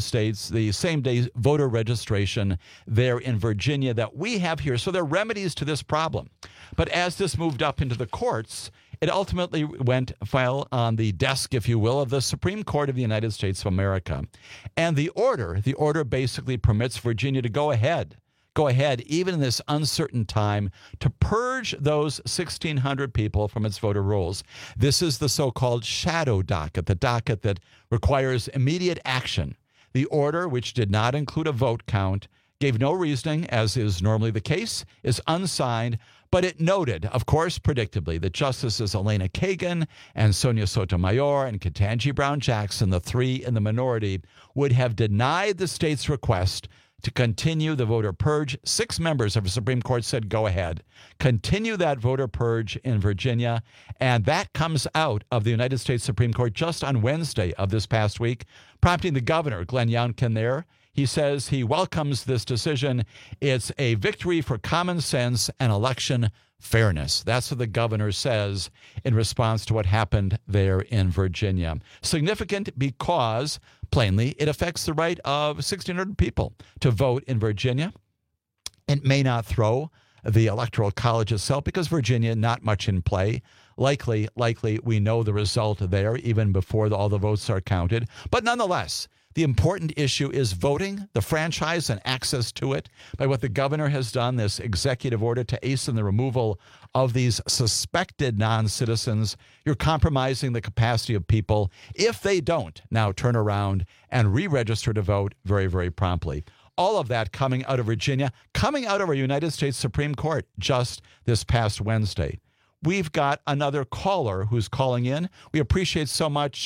day voter registration there in Virginia that we have here. So there are remedies to this problem. But as this moved up into the courts, it ultimately fell on the desk, if you will, of the Supreme Court of the United States of America. And the order basically permits Virginia to go ahead, even in this uncertain time, to purge those 1,600 people from its voter rolls. This is the so-called shadow docket, the docket that requires immediate action. The order, which did not include a vote count, gave no reasoning, as is normally the case, is unsigned, but it noted, of course, predictably, that Justices Elena Kagan and Sonia Sotomayor and Ketanji Brown Jackson, the three in the minority, would have denied the state's request to continue the voter purge. 6 members of the Supreme Court said, go ahead. Continue that voter purge in Virginia. And that comes out of the United States Supreme Court just on Wednesday of this past week, prompting the governor, Glenn Youngkin, there. He says he welcomes this decision. It's a victory for common sense and election fairness. That's what the governor says in response to what happened there in Virginia. Significant because, plainly, it affects the right of 1,600 people to vote in Virginia. It may not throw the Electoral College itself because Virginia, not much in play. Likely, we know the result there even before all the votes are counted. But nonetheless, the important issue is voting, the franchise, and access to it by what the governor has done, this executive order to hasten the removal of these suspected non-citizens. You're compromising the capacity of people if they don't now turn around and re-register to vote very, very promptly. All of that coming out of Virginia, coming out of our United States Supreme Court just this past Wednesday. We've got another caller who's calling in. We appreciate so much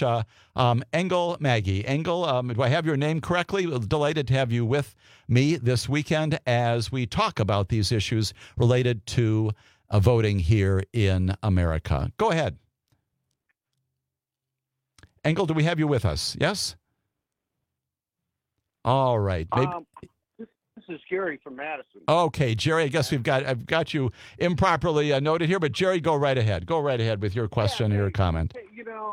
Engel Maggie. Engel, do I have your name correctly? Delighted to have you with me this weekend as we talk about these issues related to voting here in America. Go ahead. Engel, do we have you with us? Yes? All right. This is Jerry from Madison. Okay, Jerry, I guess I've got you improperly noted here, but Jerry, go right ahead. Go right ahead with your question or your comment. Hey,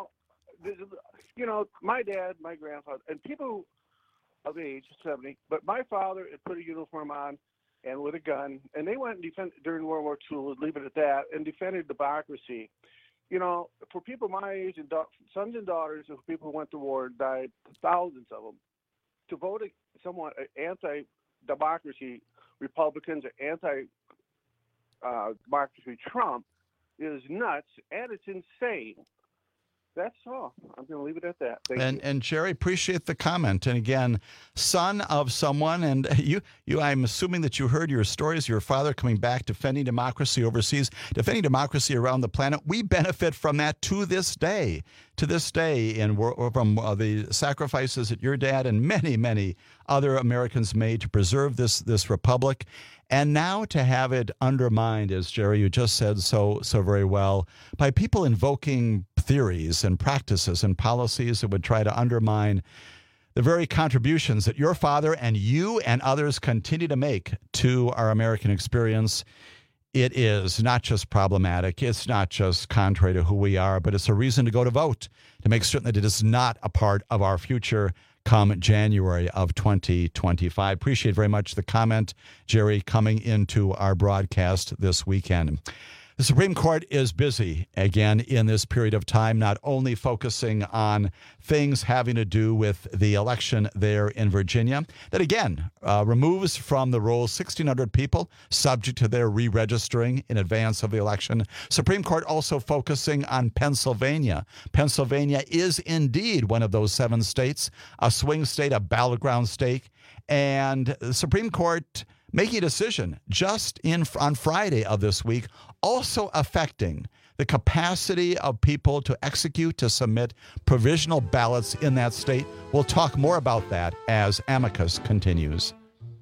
my dad, my grandfather, and people of age, 70, but my father had put a uniform on and with a gun, and they went and defended during World War II, we'll leave it at that, and defended democracy. For people my age and sons and daughters of people who went to war and died, thousands of them, to vote somewhat anti-democracy Republicans or anti-democracy Trump is nuts, and it's insane. That's all. I'm going to leave it at that. Thank you. And Jerry, appreciate the comment. And again, son of someone, and you, I'm assuming that you heard your stories, your father coming back, defending democracy overseas, defending democracy around the planet. We benefit from that to this day. From the sacrifices that your dad and many, many other Americans made to preserve this republic. And now to have it undermined, as Jerry, you just said so very well, by people invoking theories and practices and policies that would try to undermine the very contributions that your father and you and others continue to make to our American experience. It is not just problematic. It's not just contrary to who we are, but it's a reason to go to vote, to make certain that it is not a part of our future come January of 2025. Appreciate very much the comment, Jerry, coming into our broadcast this weekend. The Supreme Court is busy again in this period of time, not only focusing on things having to do with the election there in Virginia, that again removes from the roll 1,600 people subject to their re-registering in advance of the election. Supreme Court also focusing on Pennsylvania. Pennsylvania is indeed one of those 7 states, a swing state, a battleground state, and the Supreme Court making a decision just on Friday of this week, also affecting the capacity of people to execute, to submit provisional ballots in that state. We'll talk more about that as Amicus continues.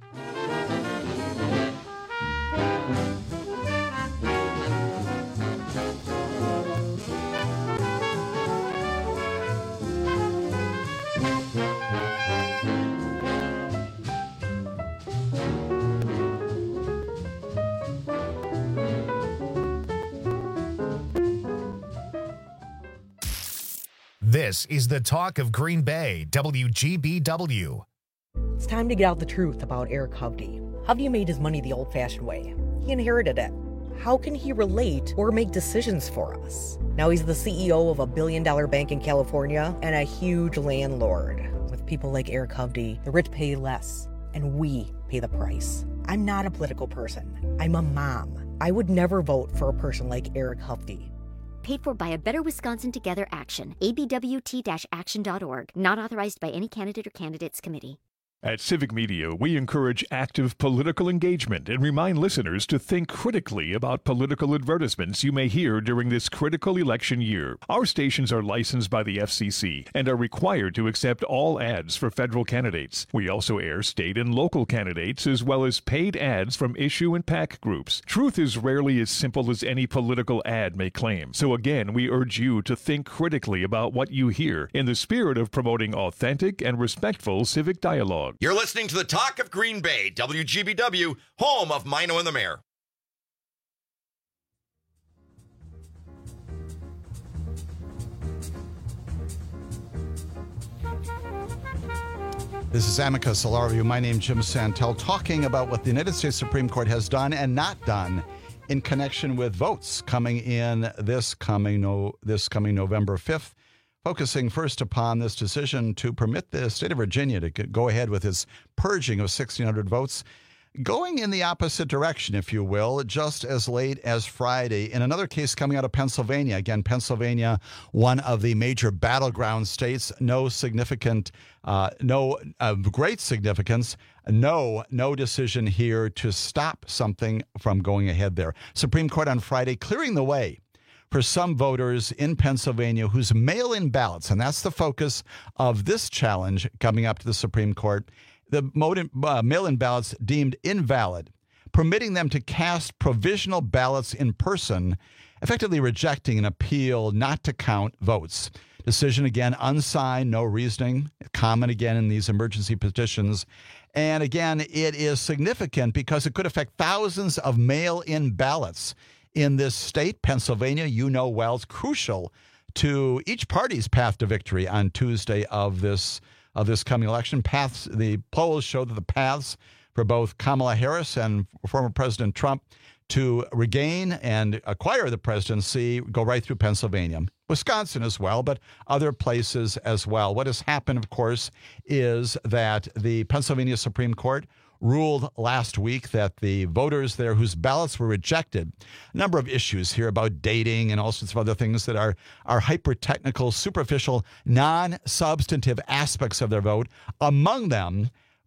This is the Talk of Green Bay, WGBW. It's time to get out the truth about Eric Hovde. Hovde made his money the old-fashioned way. He inherited it. How can he relate or make decisions for us? Now he's the CEO of a billion-dollar bank in California and a huge landlord. With people like Eric Hovde, the rich pay less, and we pay the price. I'm not a political person. I'm a mom. I would never vote for a person like Eric Hovde. Paid for by a Better Wisconsin Together Action, abwt-action.org. Not authorized by any candidate or candidates committee. At Civic Media, we encourage active political engagement and remind listeners to think critically about political advertisements you may hear during this critical election year. Our stations are licensed by the FCC and are required to accept all ads for federal candidates. We also air state and local candidates as well as paid ads from issue and PAC groups. Truth is rarely as simple as any political ad may claim. So again, we urge you to think critically about what you hear in the spirit of promoting authentic and respectful civic dialogue. You're listening to the Talk of Green Bay, WGBW, home of Mino and the Mayor. This is Amicus, a law review. My name is Jim Santel, talking about what the United States Supreme Court has done and not done in connection with votes coming in this coming November 5th. Focusing first upon this decision to permit the state of Virginia to go ahead with its purging of 1,600 votes, going in the opposite direction, if you will, just as late as Friday. In another case coming out of Pennsylvania, again, Pennsylvania, one of the major battleground states, no great significance, no decision here to stop something from going ahead there. Supreme Court on Friday clearing the way for some voters in Pennsylvania whose mail-in ballots, and that's the focus of this challenge coming up to the Supreme Court, the mail-in ballots deemed invalid, permitting them to cast provisional ballots in person, effectively rejecting an appeal not to count votes. Decision, again, unsigned, no reasoning, common again in these emergency petitions. And again, it is significant because it could affect thousands of mail-in ballots in this state. Pennsylvania, you know well, is crucial to each party's path to victory on Tuesday of this coming election. The polls show that the paths for both Kamala Harris and former President Trump to regain and acquire the presidency go right through Pennsylvania. Wisconsin as well, but other places as well. What has happened, of course, is that the Pennsylvania Supreme Court ruled last week that the voters there whose ballots were rejected, a number of issues here about dating and all sorts of other things that are hyper-technical, superficial, non-substantive aspects of their vote, among them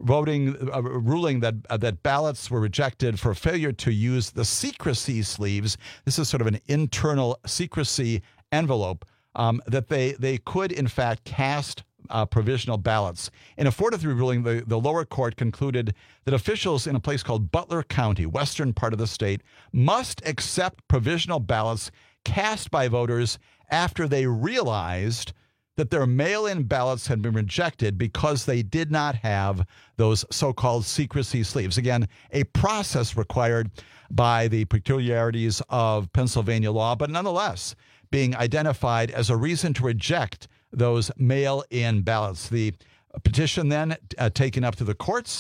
ruling that ballots were rejected for failure to use the secrecy sleeves. This is sort of an internal secrecy envelope that they could, in fact, cast provisional ballots. In a 4-3 ruling, the lower court concluded that officials in a place called Butler County, western part of the state, must accept provisional ballots cast by voters after they realized that their mail-in ballots had been rejected because they did not have those so-called secrecy sleeves. Again, a process required by the peculiarities of Pennsylvania law, but nonetheless being identified as a reason to reject those mail-in ballots. The petition then taken up to the courts,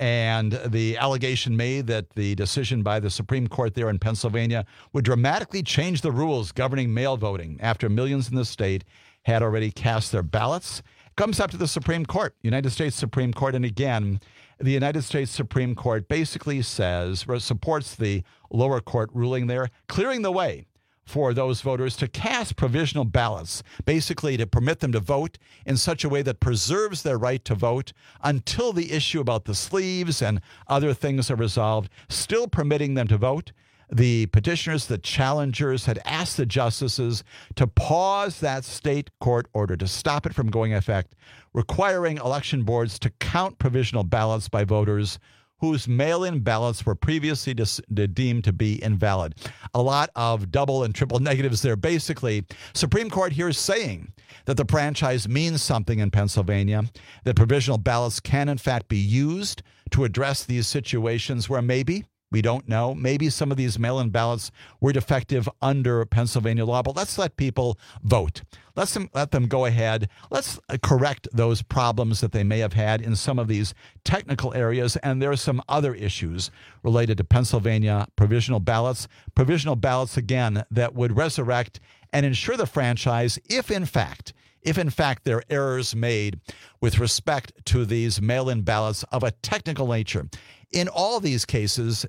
and the allegation made that the decision by the Supreme Court there in Pennsylvania would dramatically change the rules governing mail voting after millions in the state had already cast their ballots. Comes up to the Supreme Court, United States Supreme Court. And again, the United States Supreme Court basically supports the lower court ruling there, clearing the way for those voters to cast provisional ballots, basically to permit them to vote in such a way that preserves their right to vote until the issue about the sleeves and other things are resolved, still permitting them to vote. The petitioners, the challengers, had asked the justices to pause that state court order, to stop it from going into effect, requiring election boards to count provisional ballots by voters whose mail-in ballots were previously deemed to be invalid. A lot of double and triple negatives there. Basically, Supreme Court here is saying that the franchise means something in Pennsylvania, that provisional ballots can, in fact, be used to address these situations where maybe, we don't know, maybe some of these mail-in ballots were defective under Pennsylvania law, but let's let people vote. Let them go ahead. Let's correct those problems that they may have had in some of these technical areas. And there are some other issues related to Pennsylvania provisional ballots. Provisional ballots, again, that would resurrect and ensure the franchise if in fact there are errors made with respect to these mail-in ballots of a technical nature. In all these cases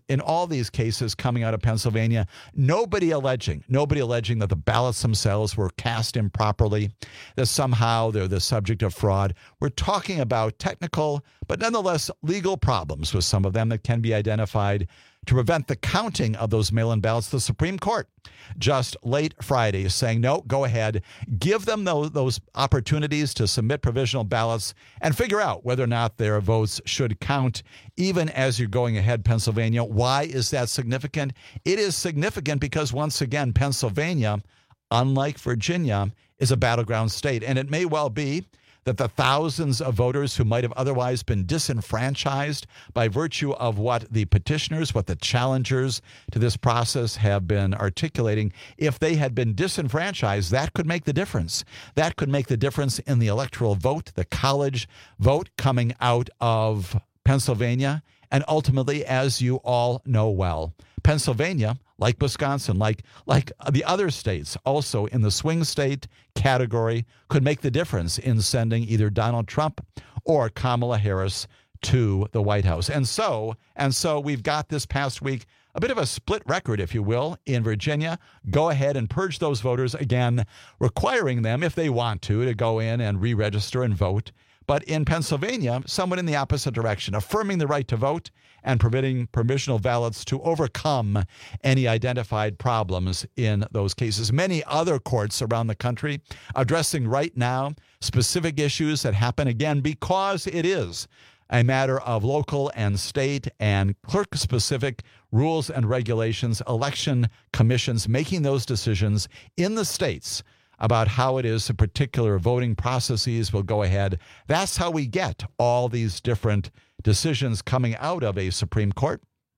coming out of Pennsylvania, nobody alleging that the ballots themselves were cast improperly, that somehow they're the subject of fraud. We're talking about technical, but nonetheless legal problems with some of them that can be identified to prevent the counting of those mail-in ballots. The Supreme Court just late Friday is saying, no, go ahead, give them those opportunities to submit provisional ballots and figure out whether or not their votes should count, even as you're going ahead, Pennsylvania. Why is that significant? It is significant because, once again, Pennsylvania, unlike Virginia, is a battleground state. And it may well be that the thousands of voters who might have otherwise been disenfranchised by virtue of what the petitioners, what the challengers to this process have been articulating, if they had been disenfranchised, that could make the difference. That could make the difference in the electoral vote, the college vote coming out of Pennsylvania. And ultimately, as you all know well, Pennsylvania, like Wisconsin, like the other states, also in the swing state category, could make the difference in sending either Donald Trump or Kamala Harris to the White House. And so we've got this past week a bit of a split record, if you will, in Virginia. Go ahead and purge those voters, again, requiring them, if they want to go in and re-register and vote. But in Pennsylvania, somewhat in the opposite direction, affirming the right to vote and permitting provisional ballots to overcome any identified problems in those cases. Many other courts around the country addressing right now specific issues that happen, again, because it is a matter of local and state and clerk-specific rules and regulations, election commissions making those decisions in the states about how it is the particular voting processes will go ahead. That's how we get all these different decisions coming out of a Supreme Court,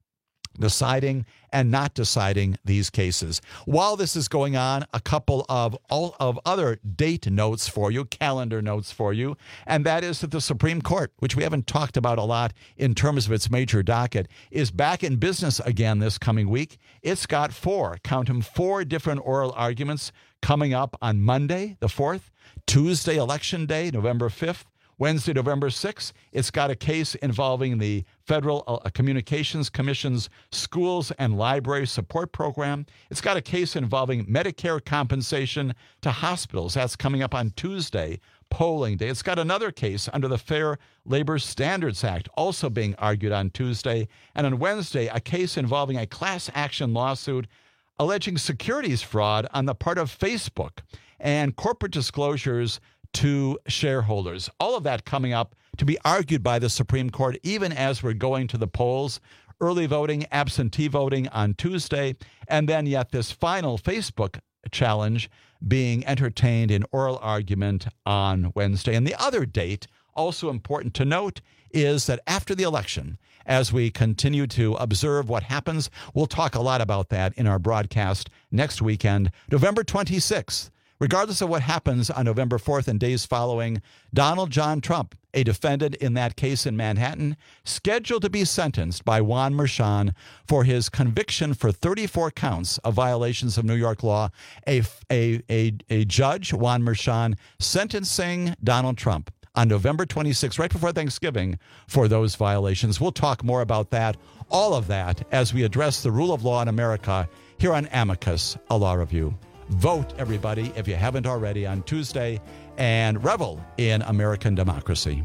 deciding and not deciding these cases. While this is going on, a couple of other date notes for you, calendar notes for you, and that is that the Supreme Court, which we haven't talked about a lot in terms of its major docket, is back in business again this coming week. It's got four different oral arguments coming up on Monday, the 4th, Tuesday, Election Day, November 5th, Wednesday, November 6th, it's got a case involving the Federal Communications Commission's Schools and Library Support Program. It's got a case involving Medicare compensation to hospitals. That's coming up on Tuesday, polling day. It's got another case under the Fair Labor Standards Act, also being argued on Tuesday. And on Wednesday, a case involving a class action lawsuit alleging securities fraud on the part of Facebook and corporate disclosures to shareholders. All of that coming up to be argued by the Supreme Court, even as we're going to the polls. Early voting, absentee voting on Tuesday, and then yet this final Facebook challenge being entertained in oral argument on Wednesday. And the other date, also important to note, is that after the election, as we continue to observe what happens, we'll talk a lot about that in our broadcast next weekend, November 26th. Regardless of what happens on November 4th and days following, Donald John Trump, a defendant in that case in Manhattan, scheduled to be sentenced by Juan Merchan for his conviction for 34 counts of violations of New York law. A judge, Juan Merchan, sentencing Donald Trump on November 26th, right before Thanksgiving, for those violations. We'll talk more about that, all of that, as we address the rule of law in America here on Amicus, a law review. Vote, everybody, if you haven't already, on Tuesday, and revel in American democracy.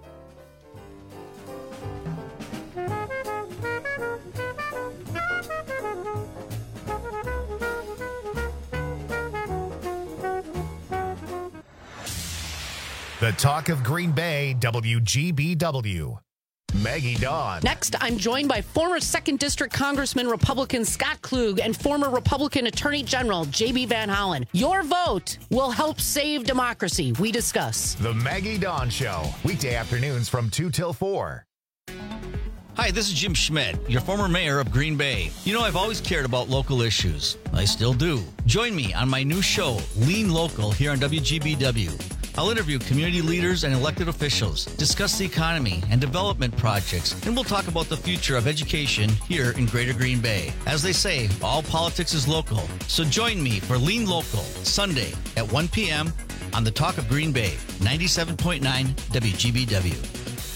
The Talk of Green Bay, WGBW. Maggie Dawn. Next, I'm joined by former 2nd District Congressman Republican Scott Klug and former Republican Attorney General J.B. Van Hollen. Your vote will help save democracy. We discuss. The Maggie Dawn Show. Weekday afternoons from 2 till 4. Hi, this is Jim Schmidt, your former mayor of Green Bay. You know, I've always cared about local issues. I still do. Join me on my new show, Lean Local, here on WGBW. I'll interview community leaders and elected officials, discuss the economy and development projects, and we'll talk about the future of education here in Greater Green Bay. As they say, all politics is local. So join me for Lean Local, Sunday at 1 p.m. on the Talk of Green Bay, 97.9 WGBW.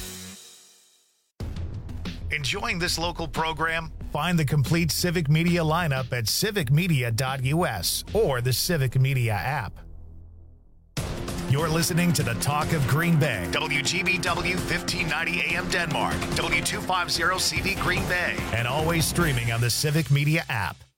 Enjoying this local program? Find the complete Civic Media lineup at civicmedia.us or the Civic Media app. You're listening to the Talk of Green Bay, WGBW 1590 AM Denmark, W250 CV Green Bay, and always streaming on the Civic Media app.